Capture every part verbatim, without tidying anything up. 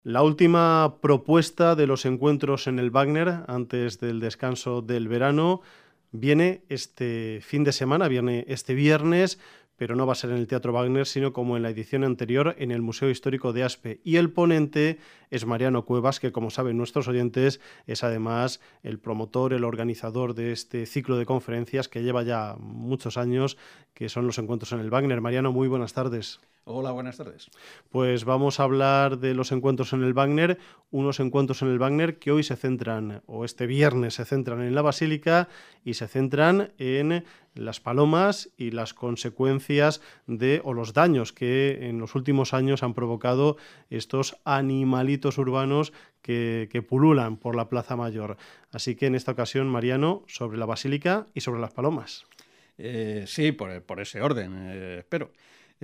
La última propuesta de los encuentros en el Wagner antes del descanso del verano viene este fin de semana, viene este viernes, pero no va a ser en el Teatro Wagner, sino como en la edición anterior en el Museo Histórico de Aspe. Y el ponente es Mariano Cuevas, que como saben nuestros oyentes es además el promotor, el organizador de este ciclo de conferencias que lleva ya muchos años, que son los encuentros en el Wagner. Mariano, muy buenas tardes. Hola, buenas tardes. Pues vamos a hablar de los encuentros en el Wagner, unos encuentros en el Wagner que hoy se centran, o este viernes se centran en la Basílica y se centran en las palomas y las consecuencias de, o los daños que en los últimos años han provocado estos animalitos urbanos que, que pululan por la Plaza Mayor. Así que en esta ocasión, Mariano, sobre la Basílica y sobre las palomas. Eh, sí, por, por ese orden, eh, espero.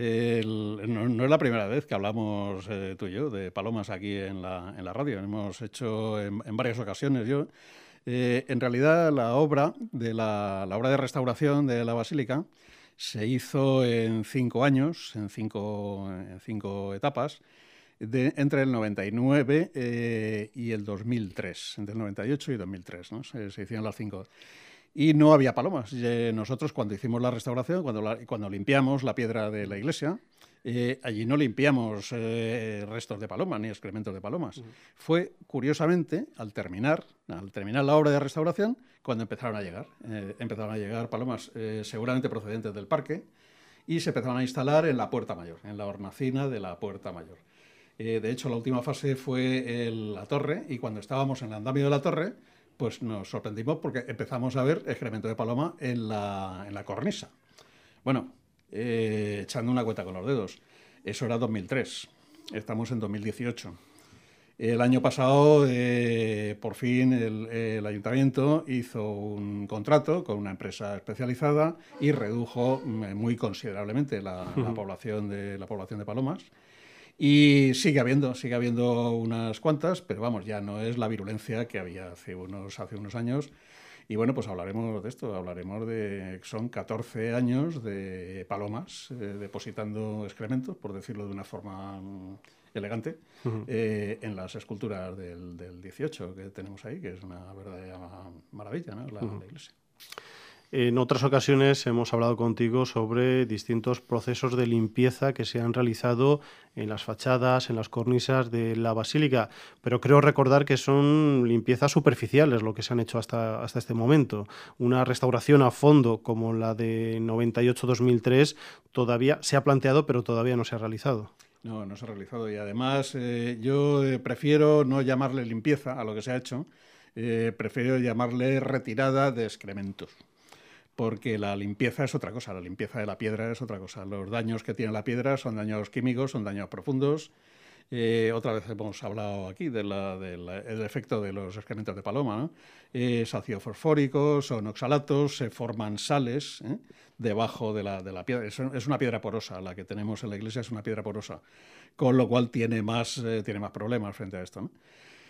El, no, no es la primera vez que hablamos eh, tú y yo de palomas aquí en la, en la radio. Hemos hecho en, en varias ocasiones yo. Eh, en realidad la obra de la, la obra de restauración de la Basílica se hizo en cinco años, en cinco, en cinco etapas, de, entre el noventa y nueve eh, y el dos mil tres, entre el noventa y ocho y dos mil tres, ¿no? Se, se hicieron las cinco. Y no había palomas. Eh, nosotros cuando hicimos la restauración, cuando, la, cuando limpiamos la piedra de la iglesia, eh, allí no limpiamos eh, restos de palomas ni excrementos de palomas. Uh-huh. Fue, curiosamente, al terminar, al terminar la obra de restauración, cuando empezaron a llegar. Eh, empezaron a llegar palomas eh, seguramente procedentes del parque y se empezaron a instalar en la puerta mayor, en la hornacina de la puerta mayor. Eh, de hecho, la última fase fue el, la torre, y cuando estábamos en el andamio de la torre, pues nos sorprendimos porque empezamos a ver excremento de paloma en la, en la cornisa. Bueno, eh, echando una cuenta con los dedos, eso era dos mil tres, estamos en dos mil dieciocho. El año pasado, eh, por fin, el, el ayuntamiento hizo un contrato con una empresa especializada y redujo muy considerablemente la, la, población, de, la población de palomas. Y sigue habiendo, sigue habiendo unas cuantas, pero vamos, ya no es la virulencia que había hace unos, hace unos años. Y bueno, pues hablaremos de esto, hablaremos de, son catorce años de palomas eh, depositando excrementos, por decirlo de una forma um, elegante, uh-huh. eh, en las esculturas del, del dieciocho que tenemos ahí, que es una verdadera maravilla, ¿no? La, uh-huh. la iglesia. En otras ocasiones hemos hablado contigo sobre distintos procesos de limpieza que se han realizado en las fachadas, en las cornisas de la basílica, pero creo recordar que son limpiezas superficiales lo que se han hecho hasta, hasta este momento. Una restauración a fondo como la de noventa y ocho dos mil tres todavía se ha planteado, pero todavía no se ha realizado. No, no se ha realizado, y además eh, yo eh, prefiero no llamarle limpieza a lo que se ha hecho, eh, prefiero llamarle retirada de excrementos. Porque la limpieza es otra cosa, la limpieza de la piedra es otra cosa. Los daños que tiene la piedra son daños químicos, son daños profundos. Eh, otra vez hemos hablado aquí del de de efecto de los excrementos de paloma, ¿no? Es ácido fosfórico, son oxalatos, se forman sales ¿eh? debajo de la, de la piedra. Es, es una piedra porosa, la que tenemos en la iglesia es una piedra porosa, con lo cual tiene más, eh, tiene más problemas frente a esto, ¿no?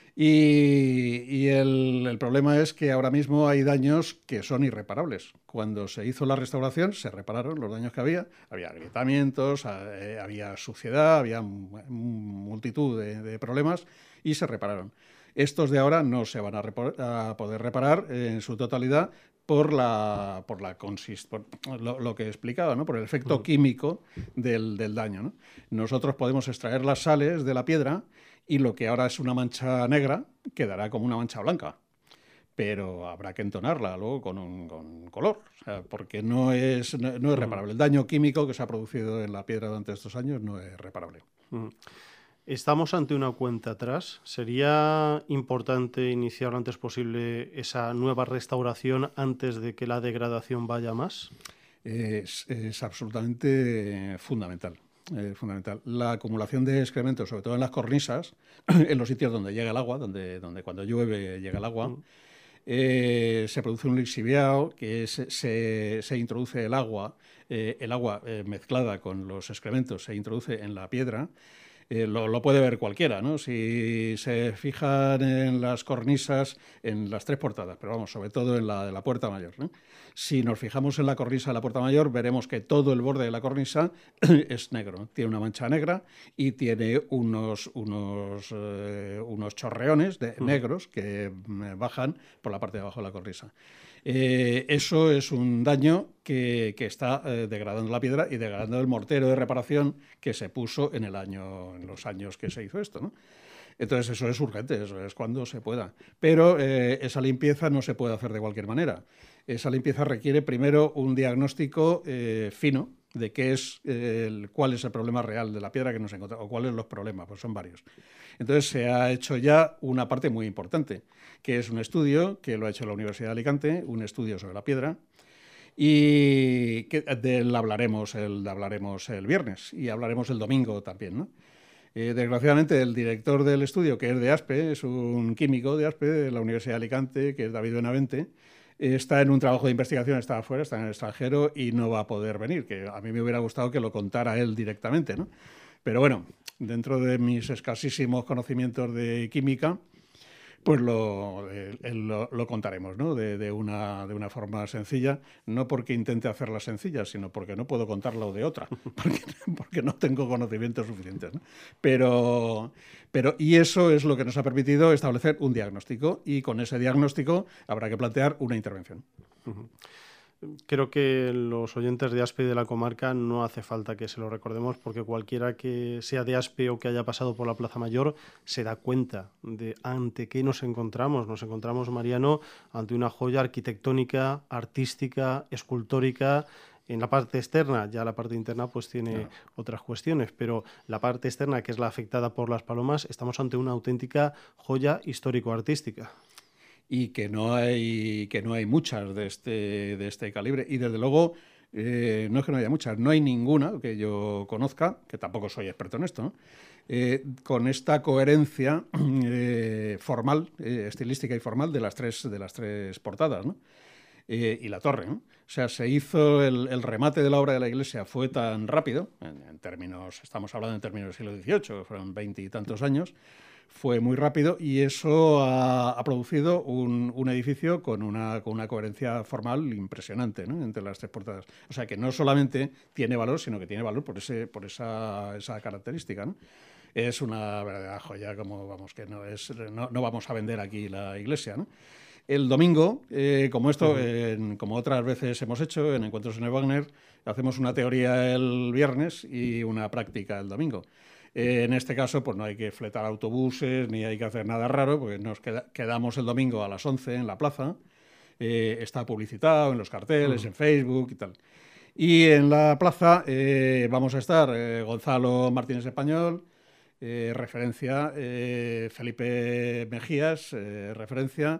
Y, y el, el problema es que ahora mismo hay daños que son irreparables. Cuando se hizo la restauración se repararon los daños que había. Había agrietamientos, eh, había suciedad, había multitud de, de problemas y se repararon. Estos de ahora no se van a, a poder reparar en su totalidad por la por la consist por lo, lo que he explicado, ¿no? Por el efecto químico del, del daño, ¿no? Nosotros podemos extraer las sales de la piedra y lo que ahora es una mancha negra quedará como una mancha blanca, pero habrá que entonarla luego con un con color, o sea, porque no es, no, no es reparable. El daño químico que se ha producido en la piedra durante estos años no es reparable. Estamos ante una cuenta atrás. ¿Sería importante iniciar lo antes posible esa nueva restauración antes de que la degradación vaya más? Es, es absolutamente fundamental. Eh, fundamental. La acumulación de excrementos, sobre todo en las cornisas, en los sitios donde llega el agua, donde, donde cuando llueve llega el agua, mm. eh, se produce un lixiviado, que es, se, se introduce el agua, eh, el agua eh, mezclada con los excrementos se introduce en la piedra. Eh, lo, lo puede ver cualquiera, ¿no? Si se fijan en las cornisas, en las tres portadas, pero vamos, sobre todo en la de la puerta mayor, ¿no? Si nos fijamos en la cornisa de la puerta mayor, veremos que todo el borde de la cornisa es negro, tiene una mancha negra y tiene unos, unos, eh, unos chorreones de, negros que bajan por la parte de abajo de la cornisa. Eh, eso es un daño que, que está eh, degradando la piedra y degradando el mortero de reparación que se puso en, el año, en los años que se hizo esto, ¿no? Entonces eso es urgente, eso es cuando se pueda. Pero eh, esa limpieza no se puede hacer de cualquier manera. Esa limpieza requiere primero un diagnóstico eh, fino de qué es, eh, el, cuál es el problema real de la piedra que nos encontramos, o cuáles son los problemas, pues son varios. Entonces se ha hecho ya una parte muy importante, que es un estudio que lo ha hecho la Universidad de Alicante, un estudio sobre la piedra, y que del hablaremos el, hablaremos el viernes y hablaremos el domingo también, ¿no? Eh, desgraciadamente, el director del estudio, que es de ASPE, es un químico de ASPE, de la Universidad de Alicante, que es David Benavente, está en un trabajo de investigación, está afuera, está en el extranjero y no va a poder venir, que a mí me hubiera gustado que lo contara él directamente, ¿no? Pero bueno, dentro de mis escasísimos conocimientos de química, pues lo, eh, lo, lo contaremos, ¿no? De, de, una, de una forma sencilla, no porque intente hacerla sencilla, sino porque no puedo contarlo de otra, porque, porque no tengo conocimientos suficientes, ¿no? Pero, pero, y eso es lo que nos ha permitido establecer un diagnóstico, y con ese diagnóstico habrá que plantear una intervención. Uh-huh. Creo que los oyentes de ASPE y de la comarca no hace falta que se lo recordemos, porque cualquiera que sea de ASPE o que haya pasado por la Plaza Mayor se da cuenta de ante qué nos encontramos. Nos encontramos, Mariano, ante una joya arquitectónica, artística, escultórica. En la parte externa, ya la parte interna pues tiene claro. otras cuestiones, pero la parte externa, que es la afectada por las palomas, estamos ante una auténtica joya histórico-artística. Y que no hay, que no hay muchas de este, de este calibre. Y desde luego, eh, no es que no haya muchas, no hay ninguna que yo conozca, que tampoco soy experto en esto, ¿no? eh, con esta coherencia eh, formal, eh, estilística y formal de las tres, de las tres portadas, ¿no? Eh, y la torre, ¿no? O sea, se hizo el, el remate de la obra de la iglesia, fue tan rápido, en, en términos, estamos hablando en términos del siglo dieciocho, fueron veinte y tantos años, fue muy rápido, y eso ha, ha producido un, un edificio con una, con una coherencia formal impresionante, ¿no? Entre las tres portadas. O sea, que no solamente tiene valor, sino que tiene valor por, ese, por esa, esa característica, ¿no? Es una verdadera joya, como vamos, que no, es, no, no vamos a vender aquí la iglesia, ¿no? El domingo, eh, como esto, uh-huh. eh, como otras veces hemos hecho en Encuentros en el Wagner, hacemos una teoría el viernes y una práctica el domingo. Eh, en este caso, pues no hay que fletar autobuses ni hay que hacer nada raro, porque nos queda, quedamos el domingo a las once en la plaza, eh, está publicitado en los carteles, uh-huh. en Facebook y tal. Y en la plaza eh, vamos a estar eh, Gonzalo Martínez Español, eh, referencia, eh, Felipe Mejías, eh, referencia,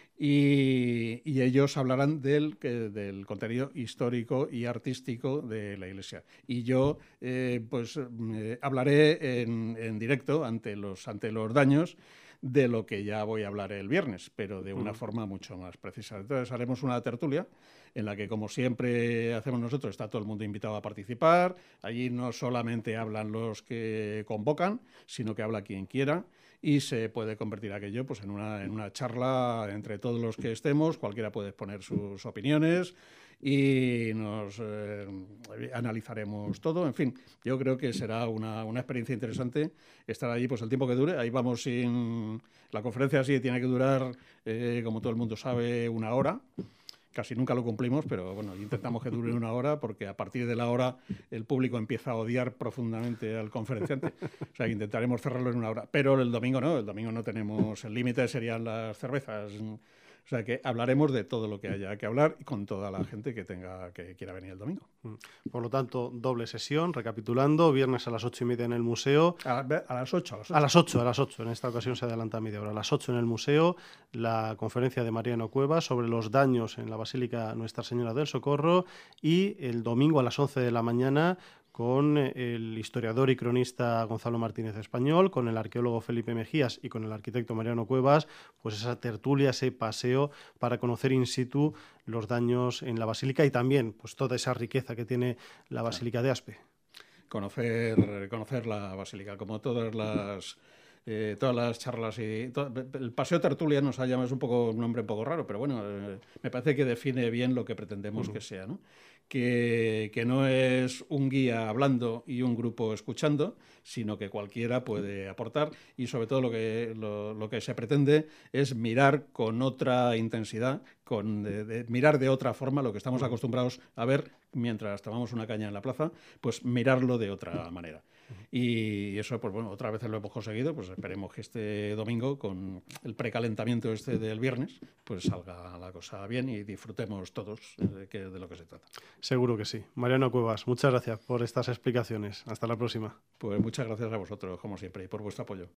Y, y ellos hablarán del, del contenido histórico y artístico de la iglesia. Y yo eh, pues eh, hablaré en, en directo ante los, ante los daños de lo que ya voy a hablar el viernes, pero de una mm. forma mucho más precisa. Entonces haremos una tertulia en la que, como siempre hacemos nosotros, está todo el mundo invitado a participar. Allí no solamente hablan los que convocan, sino que habla quien quiera. Y se puede convertir aquello pues, en, una, en una charla entre todos los que estemos, cualquiera puede exponer sus opiniones y nos eh, analizaremos todo. En fin, yo creo que será una, una experiencia interesante estar allí pues, el tiempo que dure. Ahí vamos sin... La conferencia sí tiene que durar, eh, como todo el mundo sabe, una hora. Casi nunca lo cumplimos, pero bueno, intentamos que dure una hora, porque a partir de la hora el público empieza a odiar profundamente al conferenciante. O sea, que intentaremos cerrarlo en una hora. Pero el domingo no, el domingo no tenemos... El límite serían las cervezas. O sea, que hablaremos de todo lo que haya que hablar y con toda la gente que tenga que quiera venir el domingo. Por lo tanto, doble sesión, recapitulando, viernes a las ocho y media en el museo. A, a las ocho, a las ocho. A las ocho, a las ocho. En esta ocasión se adelanta media hora. A las ocho en el museo, la conferencia de Mariano Cuevas sobre los daños en la Basílica Nuestra Señora del Socorro, y el domingo a las once de la mañana con el historiador y cronista Gonzalo Martínez Español, con el arqueólogo Felipe Mejías y con el arquitecto Mariano Cuevas, pues esa tertulia, ese paseo para conocer in situ los daños en la Basílica y también pues toda esa riqueza que tiene la Basílica de Aspe. conocer, conocer la basílica, como todas las... Eh, todas las charlas y to el paseo tertulia nos ha llamado, es un poco un nombre un poco raro, pero bueno, eh, me parece que define bien lo que pretendemos uh-huh. que sea, ¿no? Que, que no es un guía hablando y un grupo escuchando, sino que cualquiera puede aportar, y sobre todo lo que, lo, lo que se pretende es mirar con otra intensidad, con, de, de, mirar de otra forma lo que estamos uh-huh. acostumbrados a ver mientras tomamos una caña en la plaza, pues mirarlo de otra manera. Y eso, pues bueno, otra vez lo hemos conseguido, pues esperemos que este domingo, con el precalentamiento este del viernes, pues salga la cosa bien y disfrutemos todos de, que, de lo que se trata. Seguro que sí. Mariano Cuevas, muchas gracias por estas explicaciones. Hasta la próxima. Pues muchas gracias a vosotros, como siempre, y por vuestro apoyo.